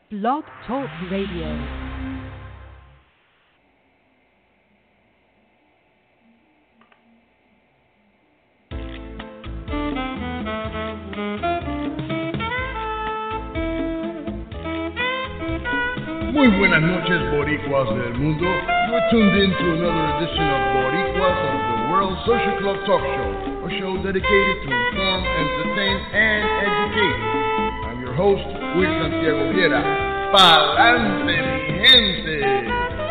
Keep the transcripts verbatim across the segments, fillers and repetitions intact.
Blog Talk Radio. Muy buenas noches, Boricuas del mundo. You're tuned in to another edition of Boricuas of the World Social Club Talk Show, a show dedicated to inform, entertain, and educate. I'm your host, Will Santiago Viera. ¡Pa'lante, mi gente!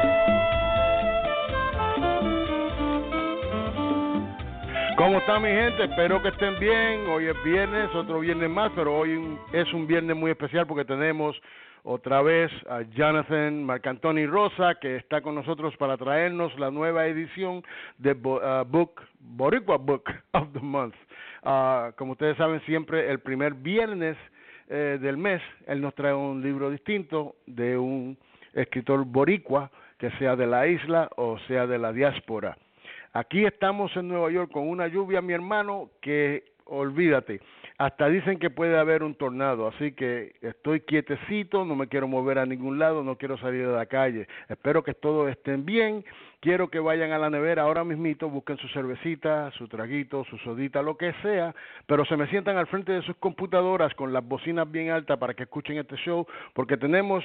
¿Cómo está mi gente? Espero que estén bien. Hoy es viernes, otro viernes más, pero hoy es un viernes muy especial porque tenemos otra vez a Jonathan Marcantoni Rosa, que está con nosotros para traernos la nueva edición de uh, Book, Boricua Book of the Month. Uh, como ustedes saben, siempre el primer viernes eh, del mes, él nos trae un libro distinto de un escritor boricua, que sea de la isla o sea de la diáspora. Aquí estamos en Nueva York con una lluvia, mi hermano, que olvídate. Hasta dicen que puede haber un tornado, así que estoy quietecito, no me quiero mover a ningún lado, no quiero salir de la calle. Espero que todos estén bien, quiero que vayan a la nevera ahora mismito, busquen su cervecita, su traguito, su sodita, lo que sea, pero se me sientan al frente de sus computadoras con las bocinas bien altas para que escuchen este show, porque tenemos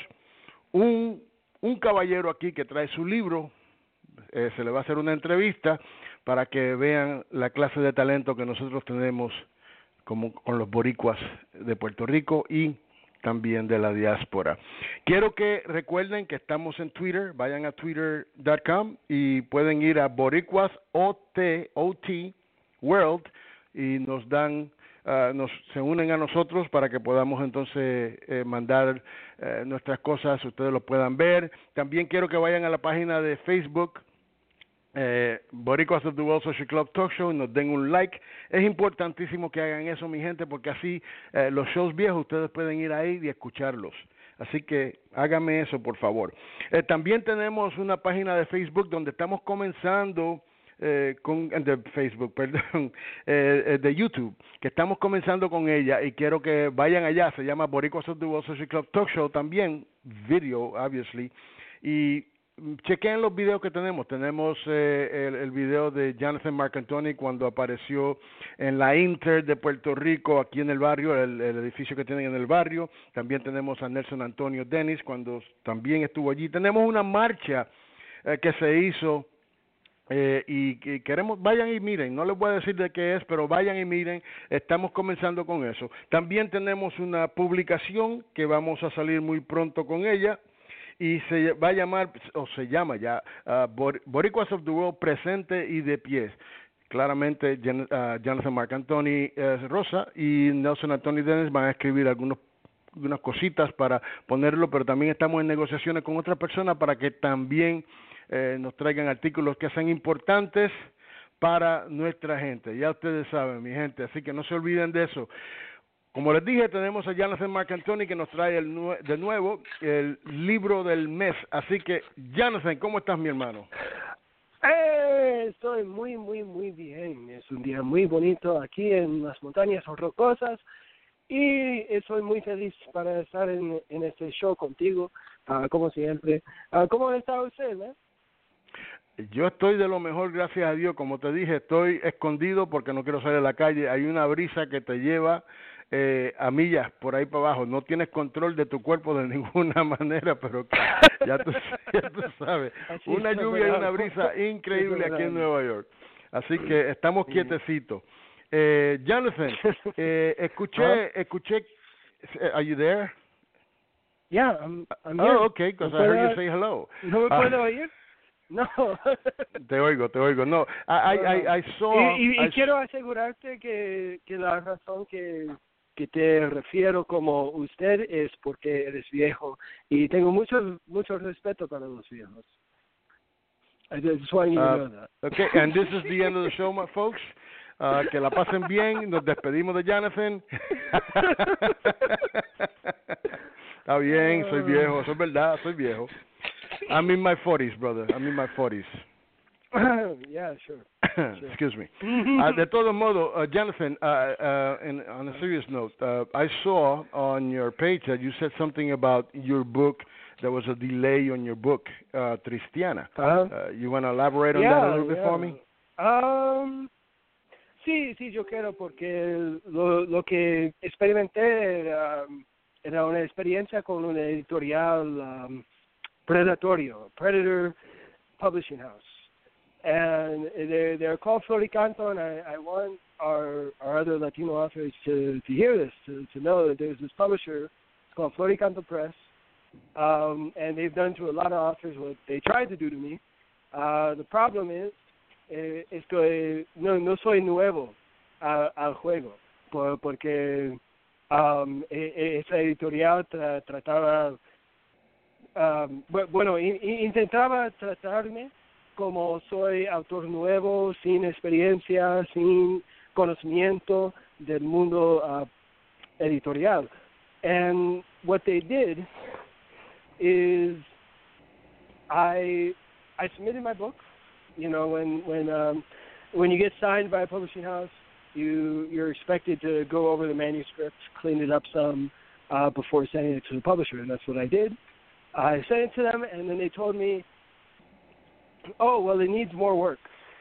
un, un caballero aquí que trae su libro, eh, se le va a hacer una entrevista para que vean la clase de talento que nosotros tenemos como con los boricuas de Puerto Rico y también de la diáspora. Quiero que recuerden que estamos en Twitter, vayan a twitter punto com y pueden ir a Boricuas O T World y nos dan, uh, nos se unen a nosotros para que podamos entonces eh, mandar eh, nuestras cosas, ustedes lo puedan ver. También quiero que vayan a la página de Facebook, Eh, Boricuas of the World Social Club Talk Show, y nos den un like. Es importantísimo que hagan eso, mi gente, porque así eh, los shows viejos ustedes pueden ir ahí y escucharlos. Así que háganme eso, por favor. Eh, también tenemos una página de Facebook donde estamos comenzando eh, con de Facebook, perdón, eh, de YouTube, que estamos comenzando con ella y quiero que vayan allá. Se llama Boricuas of the World Social Club Talk Show, también video, obviously, y chequen los videos que tenemos. Tenemos eh, el, el video de Jonathan Marcantoni cuando apareció en la Inter de Puerto Rico, aquí en el barrio, el, el edificio que tienen en el barrio. También tenemos a Nelson Antonio Dennis cuando también estuvo allí. Tenemos una marcha eh, que se hizo eh, y, y queremos, vayan y miren, no les voy a decir de qué es, pero vayan y miren, estamos comenzando con eso. También tenemos una publicación que vamos a salir muy pronto con ella, y se va a llamar, o se llama ya, uh, Boricuas of the World Presente y de Pie. Claramente, Jan, uh, Jonathan Marcantoni uh, Rosa y Nelson Antonio Dennis van a escribir algunos, algunas cositas para ponerlo, pero también estamos en negociaciones con otras personas para que también eh, nos traigan artículos que sean importantes para nuestra gente. Ya ustedes saben, mi gente, así que no se olviden de eso. Como les dije, tenemos a Jonathan Marcantoni que nos trae el nue- de nuevo el libro del mes. Así que, Jonathan, ¿cómo estás, mi hermano? Eh, estoy muy, muy, muy bien. Es un día muy bonito aquí en las montañas rocosas y estoy muy feliz para estar en, en este show contigo, uh, como siempre. Uh, ¿Cómo está usted, eh? Yo estoy de lo mejor, gracias a Dios. Como te dije, estoy escondido porque no quiero salir a la calle. Hay una brisa que te lleva eh, a millas por ahí para abajo. No tienes control de tu cuerpo de ninguna manera, pero ya tú, ya tú sabes. Así Una lluvia y una brisa increíble aquí en Nueva York. Así que estamos quietecitos. Eh, Jonathan, eh, escuché, escuché, are you there? Yeah, I'm, I'm oh, here. okay, because I heard you say hello. ¿No me puedo uh, oír? No. Te oigo, te oigo. No, I, I, I saw. Y, y, y I, quiero asegurarte que, que la razón que, que te refiero como usted es porque eres viejo y tengo mucho mucho respeto para los viejos. I just want you to uh, know that. Okay, and this is the end of the show, my folks. Uh, que la pasen bien. Nos despedimos de Jonathan. Está bien, soy viejo, eso es verdad, soy viejo. I'm in my forties, brother. I'm in my forties. Yeah, sure. Sure. Excuse me. Uh, de todos modos, uh, Jonathan, uh, uh, and on a serious note, uh, I saw on your page that you said something about your book. There was a delay on your book, uh, Tristiana. Uh-huh. Uh, you want to elaborate on Yeah, that a little bit yeah. for me? Um, sí, sí, yo quiero porque lo, lo que experimenté era, era una experiencia con una editorial um, predatorio, Predator Publishing House. And they're, they're called Floricanto, and I, I want our, our other Latino authors to, to hear this, to, to know that there's this publisher. It's called Floricanto Press, um, and they've done to a lot of authors what they tried to do to me. Uh, the problem is, eh, es que no, no soy nuevo a, al juego, por, porque um, esa editorial tra, trataba, um, bueno, in, intentaba tratarme como soy autor nuevo, sin experiencia, sin conocimiento del mundo uh, editorial. And what they did is I I submitted my book. You know, when when um, when you get signed by a publishing house, you you're expected to go over the manuscript, clean it up some uh, before sending it to the publisher, and that's what I did. I sent it to them, and then they told me, oh, well, it needs more work.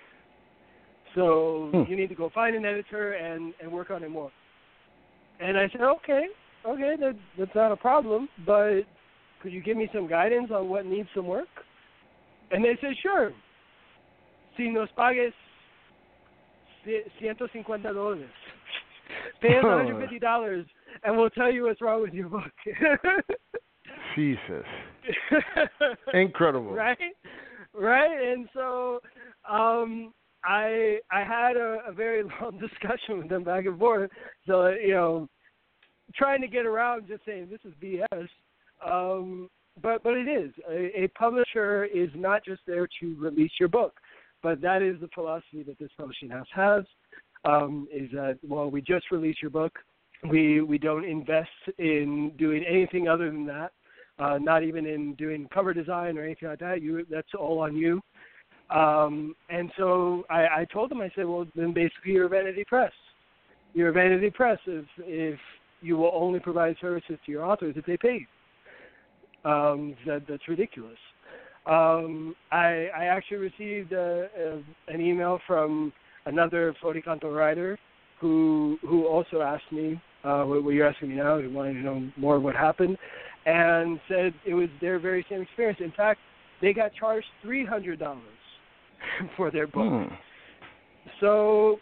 So hmm. you need to go find an editor and, and work on it more. And I said, okay, okay, that, that's not a problem, but could you give me some guidance on what needs some work? And they said, sure. Si nos pagues ciento cincuenta dólares. Pay us one hundred fifty dollars, and we'll tell you what's wrong with your book. Jesus. Incredible. Right? Right? And so um, I I had a, a very long discussion with them back and forth. So, you know, trying to get around just saying this is B S. Um, but, but it is. A, a publisher is not just there to release your book, but that is the philosophy that this publishing house has, um, is that, well, we just released your book. We, we don't invest in doing anything other than that. Uh, not even in doing cover design or anything like that. You, that's all on you. Um, and so I, I told them, I said, well, then basically you're a vanity press. You're a vanity press if, if you will only provide services to your authors if they pay. Um, that, that's ridiculous. Um, I, I actually received a, a, an email from another Floricanto writer who who also asked me, uh, what, what you're asking me now, he wanted to know more of what happened, and said it was their very same experience. In fact, they got charged three hundred dollars for their book. Hmm. So,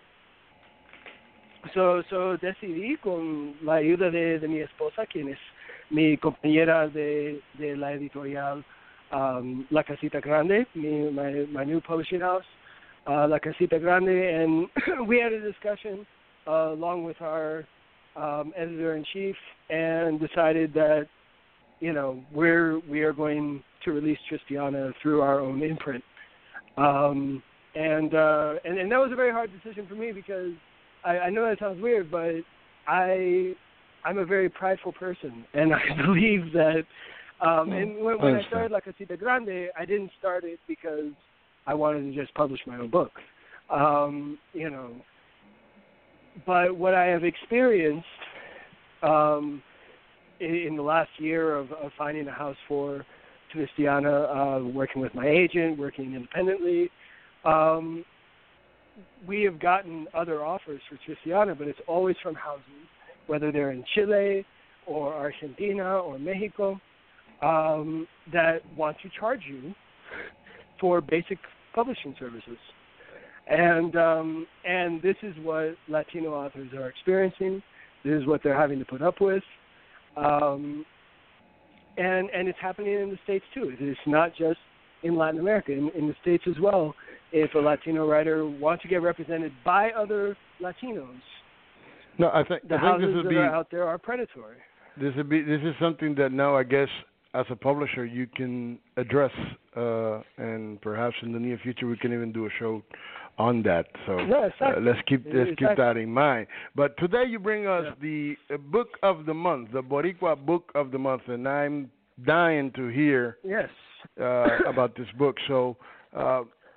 so, so decidí con la ayuda de, de mi esposa, quien es mi compañera de, de la editorial um, La Casita Grande, mi, my, my new publishing house, uh, La Casita Grande, and we had a discussion uh, along with our um, editor-in-chief and decided that, you know, we're, we are going to release Tristiana through our own imprint. Um, and, uh, and and that was a very hard decision for me because I, I know that sounds weird, but I, I'm a very prideful person, and I believe that, um, and when, when I started La Casita Grande, I didn't start it because I wanted to just publish my own book, um, you know. But what I have experienced um, in, in the last year of, of finding a house for Tristiana, uh, working with my agent, working independently, um, we have gotten other offers for Tristiana, but it's always from houses, whether they're in Chile or Argentina or Mexico, um, that want to charge you for basic publishing services. And um, and this is what Latino authors are experiencing. This is what they're having to put up with. Um, and and it's happening in the States too. It's not just in Latin America, in, in the States as well. If a Latino writer wants to get represented by other Latinos, no, I think the I think houses this would that be, are out there are predatory. This would be this is something that now I guess as a publisher you can address, uh, and perhaps in the near future we can even do a show on that. So yeah, exactly. uh, let's keep let's exactly. keep that in mind. But today you bring us yeah. the uh, book of the month, the Boricua book of the month, and I'm dying to hear yes uh, about this book. So uh,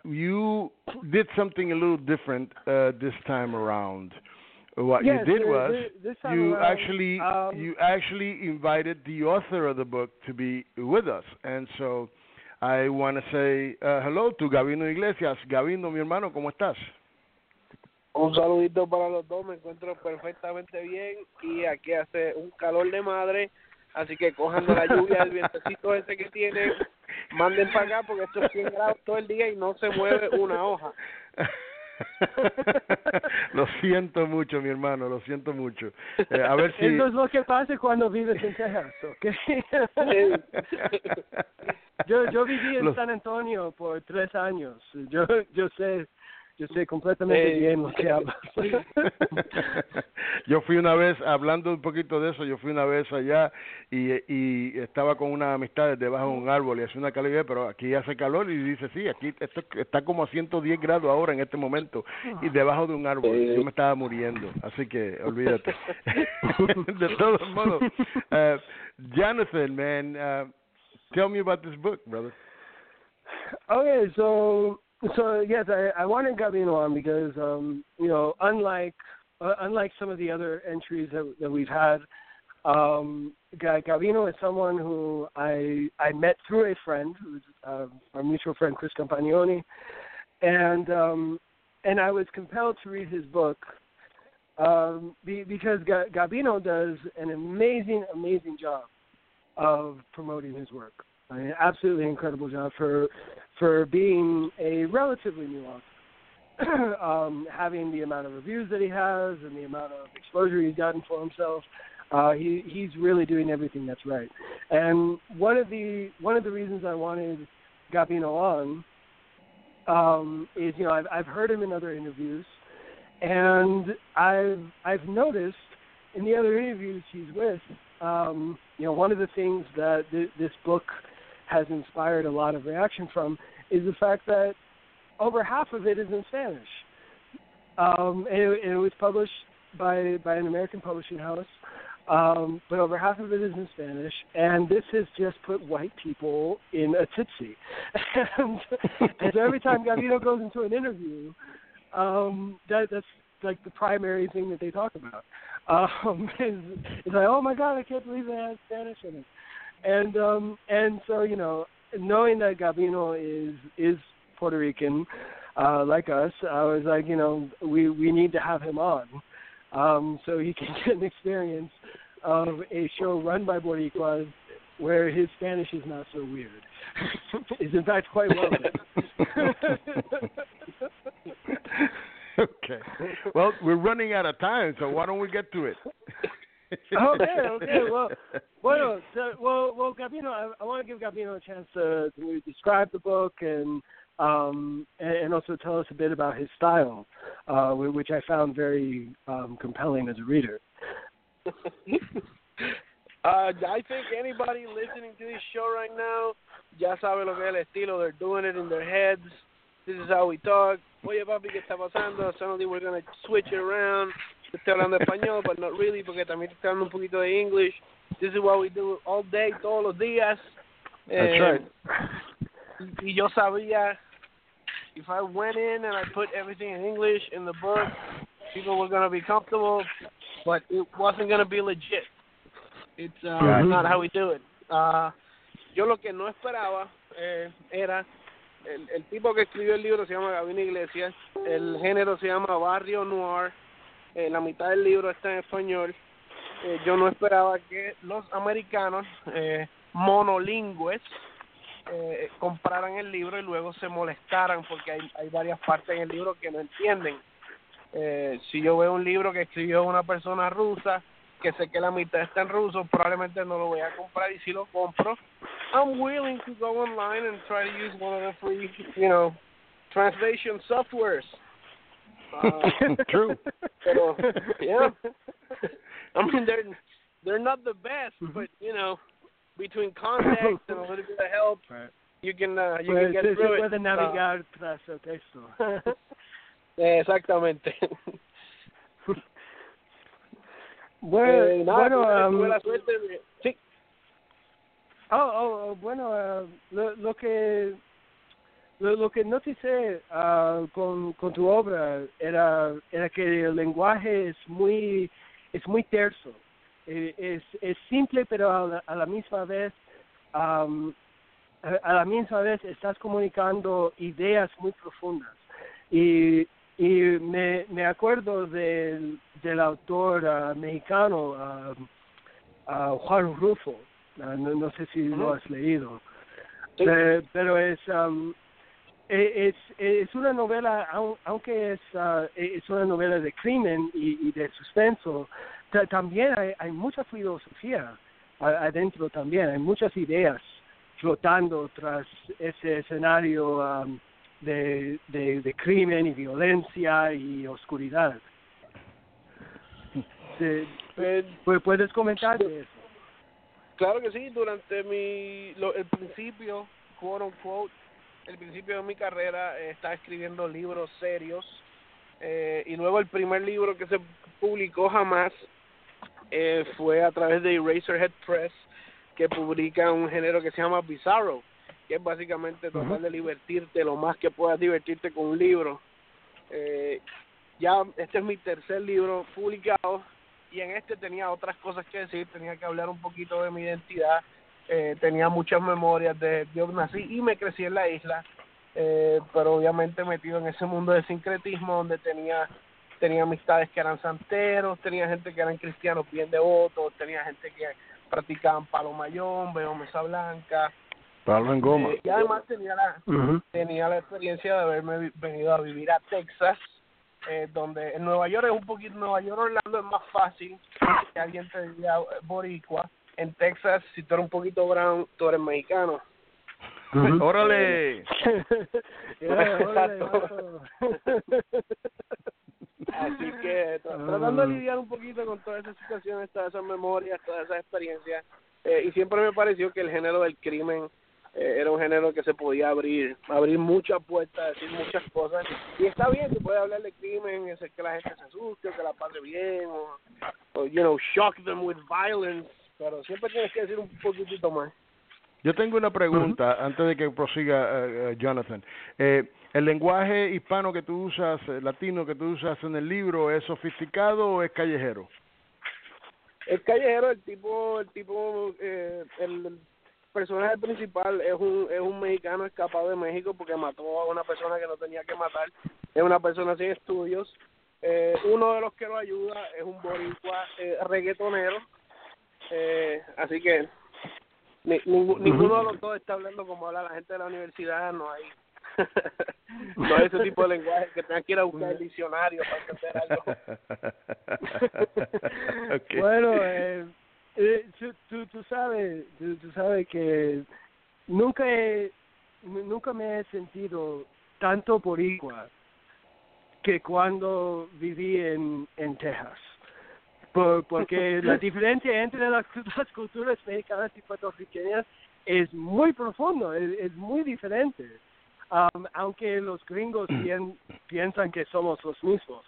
you did something a little different uh, this time around. What yes, you did uh, was th- this time you around, actually um, you actually invited the author of the book to be with us, and so I want to say uh, hello to Gabino Iglesias. Gabino, mi hermano, ¿cómo estás? Un saludito para los dos, me encuentro perfectamente bien y aquí hace un calor de madre, así que cojan de la lluvia, el vientecito ese que tienen, manden para acá porque esto es cien grados todo el día y no se mueve una hoja. Lo siento mucho, mi hermano, lo siento mucho. Eh, a ver si... Eso es lo que pasa cuando vives en Texas, ¿ok? yo, yo viví en Los... San Antonio por tres años. Yo, yo sé... Yo sé completamente eh, bien lo que hablas. Yo fui una vez, hablando un poquito de eso, yo fui una vez allá y, y estaba con unas amistades debajo de un árbol y hace una calidad, pero aquí hace calor y dice, sí, aquí esto está como a ciento diez grados ahora en este momento y debajo de un árbol. Yo me estaba muriendo, así que olvídate. De todos modos, uh, Jonathan, man, uh, tell me about this book, brother. Okay, so... So yes, I, I wanted Gabino on because um, you know, unlike uh, unlike some of the other entries that, that we've had, um, Gabino is someone who I I met through a friend, who's uh, our mutual friend Chris Campagnoni, and um, and I was compelled to read his book um, be, because Gabino does an amazing amazing job of promoting his work. An absolutely incredible job for for being a relatively new author. um, having the amount of reviews that he has and the amount of exposure he's gotten for himself, uh, he he's really doing everything that's right. And one of the one of the reasons I wanted Gabino on um, is you know I've I've heard him in other interviews, and I've I've noticed in the other interviews he's with, um, you know, one of the things that th- this book has inspired a lot of reaction from is the fact that over half of it is in Spanish. Um, and, it, and it was published by by an American publishing house, um, but over half of it is in Spanish. And this has just put white people in a titsy. and, and so every time Gabino goes into an interview, um, that, that's like the primary thing that they talk about. Um, is, is like, oh my God, I can't believe they have Spanish in it. And um, and so you know, knowing that Gabino is is Puerto Rican, uh, like us, I was like, you know, we, we need to have him on, um, so he can get an experience of a show run by Boricuas where his Spanish is not so weird. It's in fact quite well done. Okay. Well, we're running out of time, so why don't we get to it? okay, okay. Well, well, so, well, well, Gabino, I, I want to give Gabino a chance to, to describe the book and um, and also tell us a bit about his style, uh, which I found very um, compelling as a reader. uh, I think anybody listening to this show right now, ya sabe lo que es el estilo. They're doing it in their heads. This is how we talk. Oye, papi, ¿qué está pasando? Suddenly we're going to switch it around. Estoy hablando español, but not really, porque también estoy hablando un poquito de English. This is what we do all day, todos los días. That's right. Y yo sabía, if I went in and I put everything in English in the book, people were going to be comfortable, but it wasn't going to be legit. It's uh, mm-hmm. not how we do it. Uh, yo lo que no esperaba eh, era, el, el tipo que escribió el libro se llama Gabino Iglesias, el género se llama Barrio Noir, eh, la mitad del libro está en español. Eh, yo no esperaba que los americanos eh, monolingües eh, compraran el libro y luego se molestaran porque hay, hay varias partes en el libro que no entienden. Eh, si yo veo un libro que escribió una persona rusa, que sé que la mitad está en ruso, probablemente no lo voy a comprar, y si lo compro, I'm willing to go online and try to use one of the free, you know, translation softwares. Uh, True. Pero, yeah. I mean, they're they're not the best, but you know, between context and a little bit of help, right. you can uh, you pues can get through it. Puede navegar uh, tras el texto. Exactamente. Bueno, eh, nada, bueno um, tuve la suerte de, sí. Oh, oh, bueno, uh, lo, lo que lo, lo que noticé uh, con, con tu obra era, era que el lenguaje es muy, es muy terso. Eh, es, es simple, pero a la, a la misma vez, um, a, a la misma vez estás comunicando ideas muy profundas. Y, y me, me acuerdo del, del autor uh, mexicano, uh, uh, Juan Rulfo. Uh, no, no sé si uh-huh. lo has leído. Sí. Pero, pero es, um, es es una novela, aunque es uh, es una novela de crimen y, y de suspenso, t- también hay, hay mucha filosofía adentro también, hay muchas ideas flotando tras ese escenario um, de, de, de crimen y violencia y oscuridad. Sí, pues, ¿puedes comentar de eso? Claro que sí, durante mi lo, el principio, quote unquote, el principio de mi carrera eh, estaba escribiendo libros serios eh, y luego el primer libro que se publicó jamás eh, fue a través de Eraserhead Press, que publica un género que se llama Bizarro, que es básicamente tratar uh-huh. de divertirte lo más que puedas divertirte con un libro. Eh, ya este es mi tercer libro publicado y en este tenía otras cosas que decir, tenía que hablar un poquito de mi identidad. Eh, tenía muchas memorias de yo nací y me crecí en la isla, eh, pero obviamente metido en ese mundo de sincretismo donde tenía tenía amistades que eran santeros, tenía gente que eran cristianos bien devotos, tenía gente que practicaban palo mayón, veo mesa blanca, palo en goma, eh, y además tenía la uh-huh. tenía la experiencia de haberme venido a vivir a Texas, eh, donde en Nueva York es un poquito, Nueva York Orlando es más fácil que alguien te diga boricua. En Texas, si tú eres un poquito brown, tú eres mexicano. Uh-huh. ¡Órale! Exacto. Así que tra- tratando de lidiar un poquito con todas esas situaciones, todas esas memorias, todas esas experiencias, eh, y siempre me pareció que el género del crimen eh, era un género que se podía abrir, abrir muchas puertas, decir muchas cosas, y está bien, se puede hablar de crimen, es que la gente se asuste, que la pase bien, o, o you know, shock them with violence, pero siempre tienes que decir un poquitito más. Yo tengo una pregunta uh-huh. antes de que prosiga uh, uh, Jonathan. Eh, ¿El lenguaje hispano que tú usas, eh, latino que tú usas en el libro, es sofisticado o es callejero? Es callejero, el tipo, el tipo, eh, el personaje principal es un es un mexicano escapado de México porque mató a una persona que no tenía que matar. Es una persona sin estudios. Eh, uno de los que lo ayuda es un boricua eh, reggaetonero. Eh, así que ni, ni, ninguno de los dos está hablando como habla la gente de la universidad, no hay no hay ese tipo de lenguaje que tengan que ir a buscar el diccionario para entender algo. Okay. Bueno, eh, eh, tú, tú, tú sabes tú, tú sabes que nunca he, nunca me he sentido tanto boricua que cuando viví en, en Texas. Por, porque la diferencia entre las, las culturas mexicanas y puertorriqueñas es muy profundo, es, es muy diferente, um, aunque los gringos bien, piensan que somos los mismos.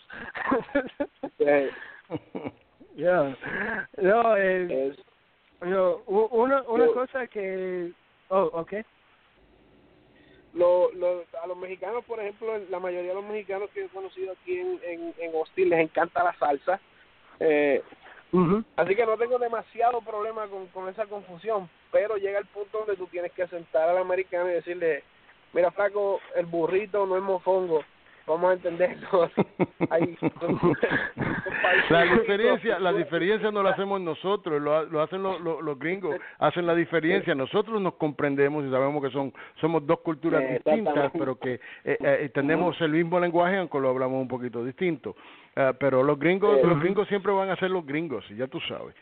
yeah. No, eh, no, una, una cosa que... Oh, okay. Lo, lo, a los mexicanos, por ejemplo, la mayoría de los mexicanos que he conocido aquí en, en, en Austin les encanta la salsa. Eh, uh-huh. Así que no tengo demasiado problema con, con esa confusión, pero llega el punto donde tú tienes que sentar al americano y decirle, mira flaco, el burrito no es mofongo, vamos a entenderlo. Ahí, la diferencia la diferencia no la hacemos nosotros, lo, lo hacen los, los, los gringos, hacen la diferencia. Nosotros nos comprendemos y sabemos que son somos dos culturas eh, distintas, pero que eh, eh, tenemos el mismo lenguaje, aunque lo hablamos un poquito distinto. Uh, pero los gringos uh-huh. los gringos siempre van a ser los gringos, y ya tú sabes.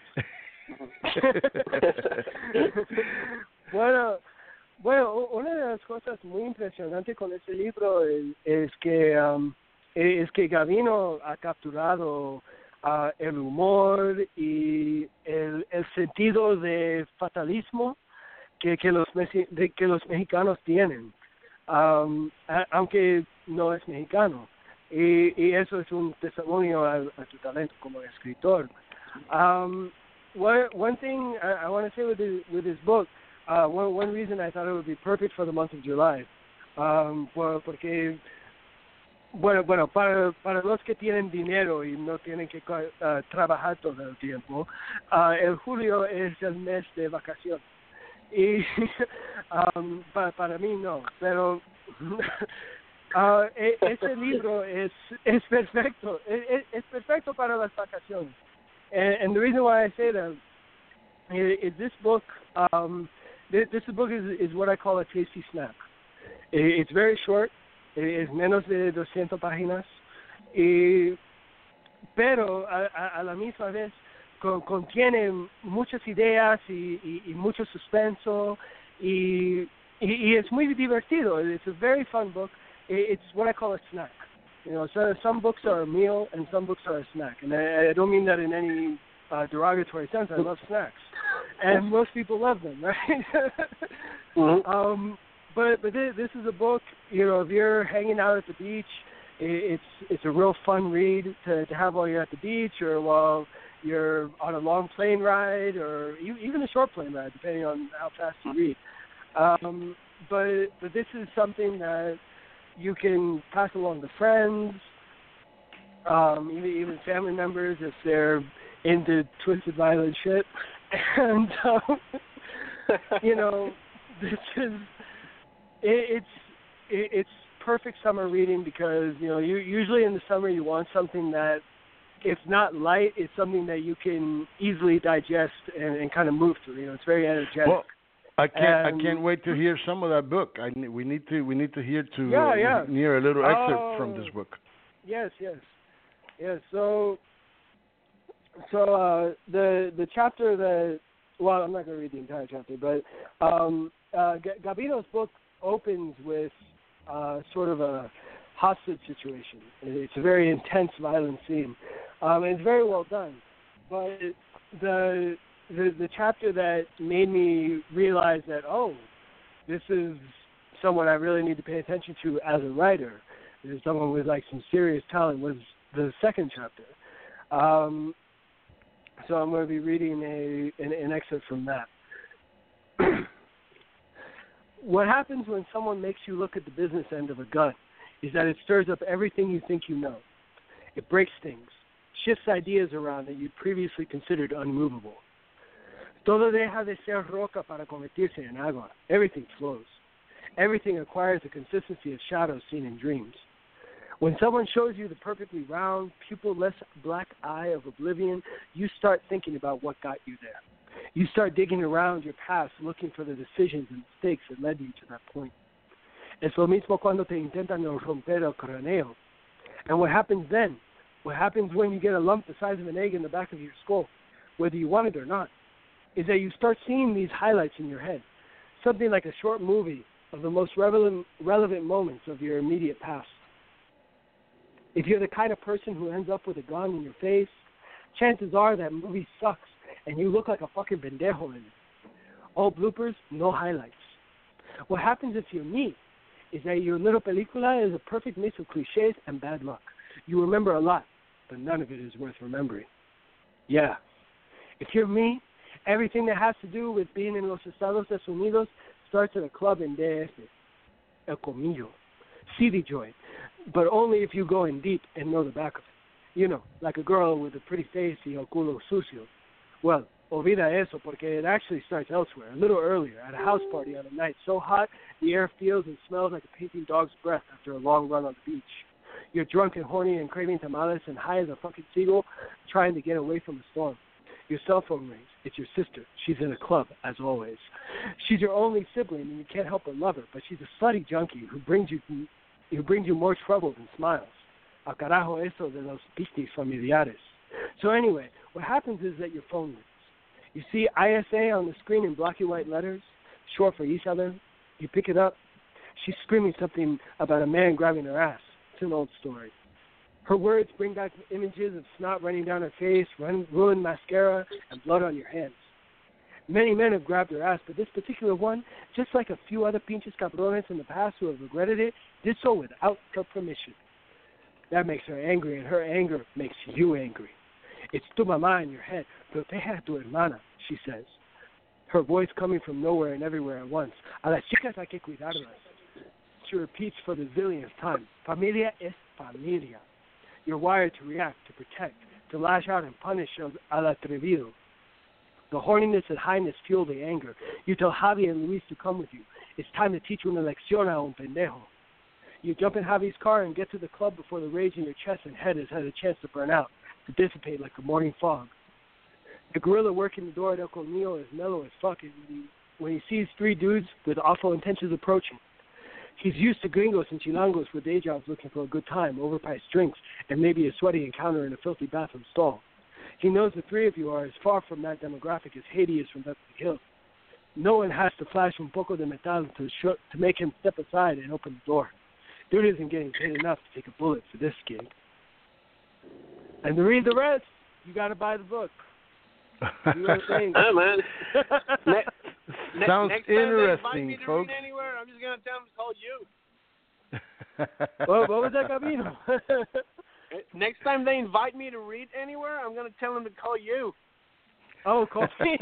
bueno Bueno, una de las cosas muy impresionantes con este libro es, es que um, es que Gavino ha capturado uh, el humor y el, el sentido de fatalismo que, que los de, que los mexicanos tienen, um, a, aunque no es mexicano, y, y eso es un testimonio a, a tu talento como escritor. Um, one, one thing I, I want to say with his, with his book. Uh, one, one reason I thought it would be perfect for the month of July um, por, porque bueno, bueno, para para los que tienen dinero y no tienen que uh, trabajar todo el tiempo, uh, el julio es el mes de vacaciones. Y um, para, para mí no, pero uh, ese libro es es perfecto, es, es perfecto para las vacaciones. And, and the reason why I say that is, is this book, um, this, this book is, is what I call a tasty snack. It, it's very short, es menos de doscientas páginas, y, pero a, a, a la misma vez con, contiene muchas ideas y, y, y mucho suspenso, y, y, y es muy divertido. It's a very fun book. It's what I call a snack. You know, so some books are a meal and some books are a snack, and I, I don't mean that in any uh, derogatory sense. I love snacks, and most people love them, right? mm-hmm. um, but but this, this is a book. You know, if you're hanging out at the beach, it's it's a real fun read to to have while you're at the beach or while you're on a long plane ride or even a short plane ride, depending on how fast you read. Um, but but this is something that you can pass along to friends, um, even, even family members if they're into twisted, violent shit. And, um, you know, this is, it, it's it, it's perfect summer reading because, you know, you, usually in the summer you want something that, if not light, it's something that you can easily digest and, and kind of move through. You know, it's very energetic. Well, I can't. And, I can't wait to hear some of that book. I we need to. We need to hear to yeah, uh, yeah. hear a little excerpt oh, from this book. Yes, yes, yes. So, so uh, the the chapter that well, I'm not going to read the entire chapter, but um, uh, G- Gabino's book opens with uh, sort of a hostage situation. It's a very intense, violent scene, um, and it's very well done. But the The, the chapter that made me realize that, oh, this is someone I really need to pay attention to as a writer. This is someone with like some serious talent was the second chapter. Um, so I'm going to be reading a an, an excerpt from that. What happens when someone makes you look at the business end of a gun is that it stirs up everything you think you know. It breaks things, shifts ideas around that you previously considered unmovable. Todo deja de ser roca para convertirse en agua. Everything flows. Everything acquires the consistency of shadows seen in dreams. When someone shows you the perfectly round, pupil-less black eye of oblivion, you start thinking about what got you there. You start digging around your past, looking for the decisions and mistakes that led you to that point. Es lo mismo cuando te intentan romper el cráneo. And what happens then? What happens when you get a lump the size of an egg in the back of your skull, whether you want it or not, is that you start seeing these highlights in your head, something like a short movie of the most relevant, relevant moments of your immediate past. If you're the kind of person who ends up with a gun in your face, chances are that movie sucks and you look like a fucking pendejo in it. All bloopers, no highlights. What happens if you're me is that your little película is a perfect mix of cliches and bad luck. You remember a lot, but none of it is worth remembering. Yeah. If you're me, everything that has to do with being in Los Estados Unidos starts at a club in D F, El Comillo, C D joint, but only if you go in deep and know the back of it. You know, like a girl with a pretty face y el culo sucio. Well, olvida eso, porque it actually starts elsewhere, a little earlier, at a house party on a night so hot the air feels and smells like a painting dog's breath after a long run on the beach. You're drunk and horny and craving tamales and high as a fucking seagull trying to get away from the storm. Your cell phone rings. It's your sister. She's in a club, as always. She's your only sibling, and you can't help but love her, but she's a slutty junkie who brings you who brings you more trouble than smiles. Al carajo eso de los pistis familiares. So anyway, what happens is that your phone rings. You see I S A on the screen in blocky white letters, short for Isabel. You pick it up. She's screaming something about a man grabbing her ass. It's an old story. Her words bring back images of snot running down her face, run, ruined mascara, and blood on your hands. Many men have grabbed her ass, but this particular one, just like a few other pinches cabrones in the past who have regretted it, did so without her permission. That makes her angry, and her anger makes you angry. It's tu mamá in your head. Protege a tu hermana, she says. Her voice coming from nowhere and everywhere at once. A las chicas hay que cuidarlas. master repeats for the zillionth time. Familia es familia. You're wired to react, to protect, to lash out and punish al atrevido. The horniness and highness fuel the anger. You tell Javi and Luis to come with you. It's time to teach una lección a un pendejo. You jump in Javi's car and get to the club before the rage in your chest and head has had a chance to burn out, to dissipate like a morning fog. The gorilla working the door at El Colmillo is mellow as fuck when he, when he sees three dudes with awful intentions approaching. He's used to gringos and chilangos with day jobs looking for a good time, overpriced drinks, and maybe a sweaty encounter in a filthy bathroom stall. He knows the three of you are as far from that demographic as Haiti is from Beverly Hills. No one has to flash un poco de metal to, sh- to make him step aside and open the door. Dude isn't getting paid enough to take a bullet for this gig. And to read the rest, you got to buy the book. You know what I'm saying? Yeah, man. ne- Sounds next time interesting, they invite me to folks. read anywhere, I'm just going to tell them to call you. Well, what was that, Gabino? Next time they invite me to read anywhere, I'm going to tell them to call you. Oh, call me.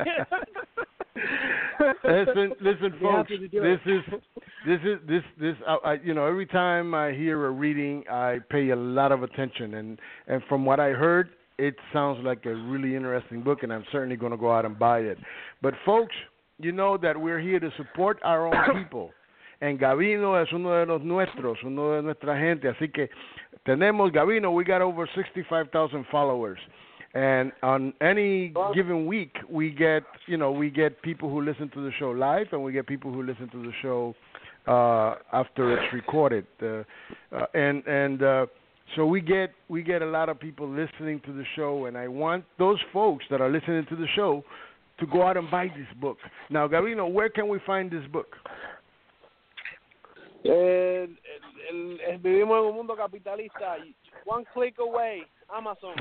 listen, listen, You're folks. happy to do This it. is this is this this. I, I, you know, every time I hear a reading, I pay a lot of attention, and and from what I heard, it sounds like a really interesting book, and I'm certainly going to go out and buy it. But folks, you know that we're here to support our own people. And Gabino es uno de los nuestros, uno de nuestra gente. Así que tenemos, Gabino, we got over sixty-five thousand followers. And on any given week, we get, you know, we get people who listen to the show live, and we get people who listen to the show uh, after it's recorded. Uh, uh, and and uh, so we get we get a lot of people listening to the show, and I want those folks that are listening to the show to go out and buy this book. Now, Gabino, where can we find this book? Eh, el, el, el, vivimos en un mundo capitalista. One click away, Amazon.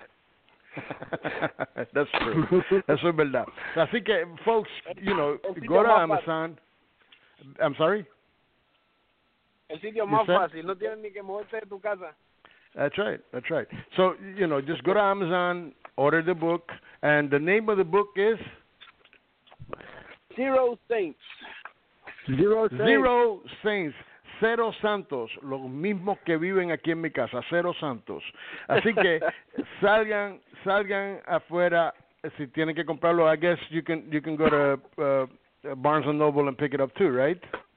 That's true. Eso es verdad. Así que, folks, you know, go to Amazon. I'm sorry? El sitio más fácil. No tienes ni que moverte de tu casa. That's right. That's right. So, you know, just go to Amazon, order the book, and the name of the book is? Zero Saints. Zero Saints. Zero Saints. Cero santos, los mismos que viven aquí en mi casa, cero santos. Así que salgan, salgan afuera si tienen que comprarlo. I guess you can you can go to uh, Barnes and Noble and pick it up too, right?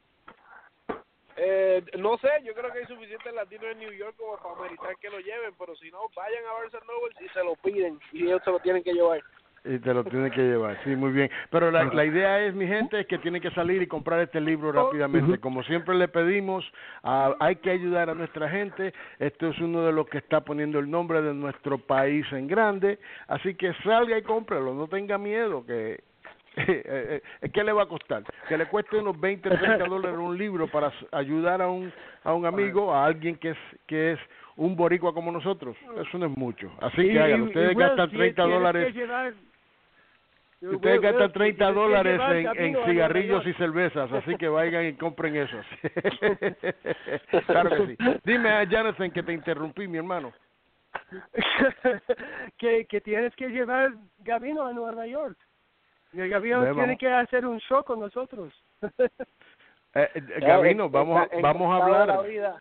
Eh, no sé, yo creo que hay suficientes latinos en New York como para ameritar que lo lleven, pero si no, vayan a Barnes and Noble y se lo piden y ellos se lo tienen que llevar. Y te lo tienen que llevar, sí, muy bien. Pero la, la idea es, mi gente, es que tienen que salir y comprar este libro rápidamente. Como siempre le pedimos, uh, hay que ayudar a nuestra gente. Esto es uno de los que está poniendo el nombre de nuestro país en grande. Así que salga y cómpralo, no tenga miedo, que eh, eh, ¿qué le va a costar? Que le cueste unos veinte, treinta dólares un libro para ayudar a un a un amigo, a alguien que es que es un boricua como nosotros. Eso no es mucho. Así que háganlo. Ustedes gastan treinta dólares. Ustedes gastan treinta dólares en, en cigarrillos y cervezas, así que vayan y compren esos. Claro que sí. Dime a Jonathan que te interrumpí, mi hermano. que, que tienes que llevar Gabino a Nueva York. Y Gabino Ve, tiene que hacer un show con nosotros. eh, eh, Gabino, vamos a, vamos a hablar.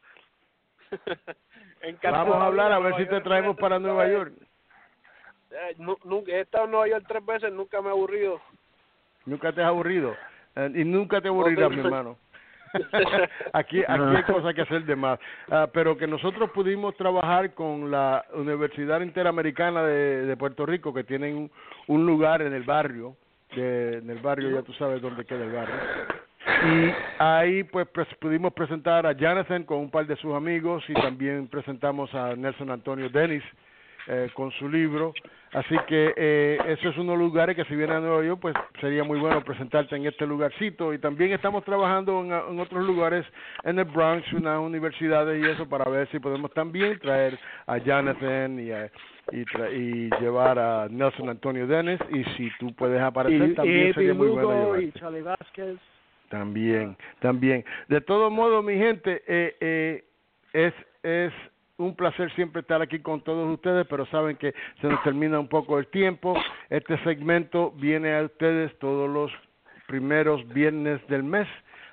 Vamos a hablar a ver si te traemos para Nueva York. Eh, nu, nunca, he estado en Nueva York tres veces, nunca me he aburrido. Nunca te has aburrido. Eh, y nunca te aburrirás, mi hermano. aquí aquí hay cosas que hacer de más. Uh, pero que nosotros pudimos trabajar con la Universidad Interamericana de, de Puerto Rico, que tienen un, un lugar en el barrio, de, en el barrio, ya tú sabes dónde queda el barrio. Y ahí pues pres, pudimos presentar a Jonathan con un par de sus amigos, y también presentamos a Nelson Antonio Dennis eh, con su libro. Así que eh, eso es uno de los lugares que si vienes a Nueva York, pues sería muy bueno presentarte en este lugarcito. Y también estamos trabajando en, en otros lugares, en el Bronx, unas universidades y eso, para ver si podemos también traer a Jonathan y, a, y, tra y llevar a Nelson Antonio Dennis. Y si tú puedes aparecer, y, también y sería muy Lugo, bueno llevarte. y Charlie Vázquez. También, también. De todo modo, mi gente, eh, eh, es es un placer siempre estar aquí con todos ustedes, pero saben que se nos termina un poco el tiempo. Este segmento viene a ustedes todos los primeros viernes del mes,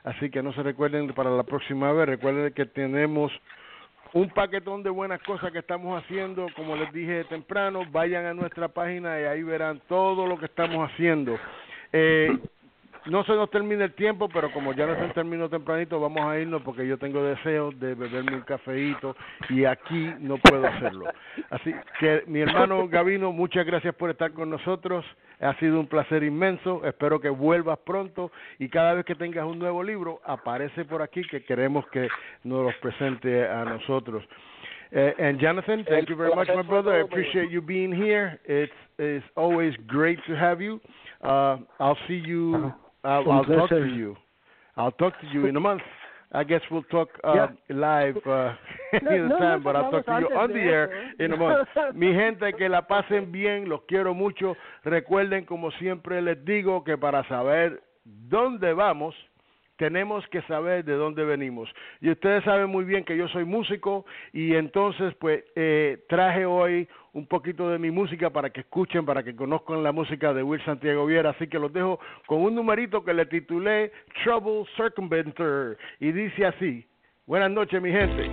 así que no se recuerden para la próxima vez, recuerden que tenemos un paquetón de buenas cosas que estamos haciendo, como les dije temprano, vayan a nuestra página y ahí verán todo lo que estamos haciendo. Eh, no se nos termina el tiempo, pero como ya no se terminó tempranito, vamos a irnos porque yo tengo deseos de beberme un cafeíto y aquí no puedo hacerlo. Así que, mi hermano Gavino, muchas gracias por estar con nosotros. Ha sido un placer inmenso. Espero que vuelvas pronto y cada vez que tengas un nuevo libro, aparece por aquí que queremos que nos los presente a nosotros. Uh, and Jonathan, thank you very much, my brother. I appreciate you being here. It's, it's always great to have you. Uh, I'll see you. I'll, I'll talk to you. I'll talk to you in a month. I guess we'll talk uh, yeah. live uh, any no, time, no, but I'll talk to you on the air in a month. Mi gente, que la pasen bien, los quiero mucho. Recuerden, como siempre les digo, que para saber dónde vamos, tenemos que saber de dónde venimos. Y ustedes saben muy bien que yo soy músico y entonces pues eh, traje hoy un poquito de mi música para que escuchen, para que conozcan la música de Will Santiago Viera. Así que los dejo con un numerito que le titulé Trouble Circumventer y dice así. Buenas noches, mi gente.